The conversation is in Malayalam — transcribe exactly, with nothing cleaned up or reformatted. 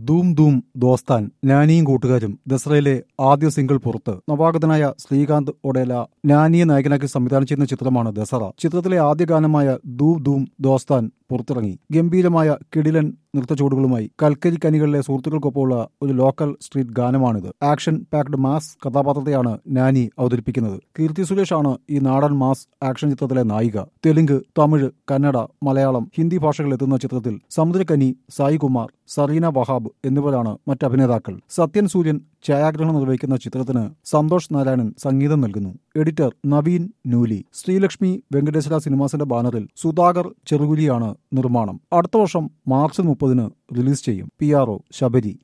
ധൂം ധൂം ദോസ്താൻ നാനിയും കൂട്ടുകാരും ദസറയിലെ ആദ്യ സിംഗിൾ പുറത്ത്. നവാഗതനായ ശ്രീകാന്ത് ഒഡേല നാനിയെ നായകനാക്കി സംവിധാനം ചെയ്യുന്ന ചിത്രമാണ് ദസറ. ചിത്രത്തിലെ ആദ്യ ഗാനമായ ധൂം ധൂം ദോസ്താൻ പുറത്തിറങ്ങി. ഗംഭീരമായ കിടിലൻ നൃത്തച്ചുവടുകളുമായി കൽക്കരി കനികളിലെ സുഹൃത്തുക്കൾക്കൊപ്പമുള്ള ഒരു ലോക്കൽ സ്ട്രീറ്റ് ഗാനമാണിത്. ആക്ഷൻ പാക്ഡ് മാസ് കഥാപാത്രത്തെയാണ് നാനി അവതരിപ്പിക്കുന്നത്. കീർത്തി സുരേഷാണ് ഈ നാടൻ മാസ് ആക്ഷൻ ചിത്രത്തിലെ നായിക. തെലുങ്ക്, തമിഴ്, കന്നഡ, മലയാളം, ഹിന്ദി ഭാഷകളിൽ എത്തുന്ന ചിത്രത്തിൽ സമുദ്രകനി, സായി കുമാർ, സറീന വഹാബ് എന്നിവരാണ് മറ്റ് അഭിനേതാക്കൾ. സത്യൻ സൂര്യൻ ഛായാഗ്രഹണം നിർവഹിക്കുന്ന ചിത്രത്തിന് സന്തോഷ് നാരായണൻ സംഗീതം നൽകുന്നു. എഡിറ്റർ നവീൻ നൂലി. ശ്രീലക്ഷ്മി വെങ്കടേശ്വര സിനിമാസിന്റെ ബാനറിൽ സുധാകർ ചെറുകുലിയാണ് നിർമ്മാണം. അടുത്ത വർഷം മാർച്ച് മുപ്പതിന് റിലീസ് ചെയ്യും. P R O Sabari.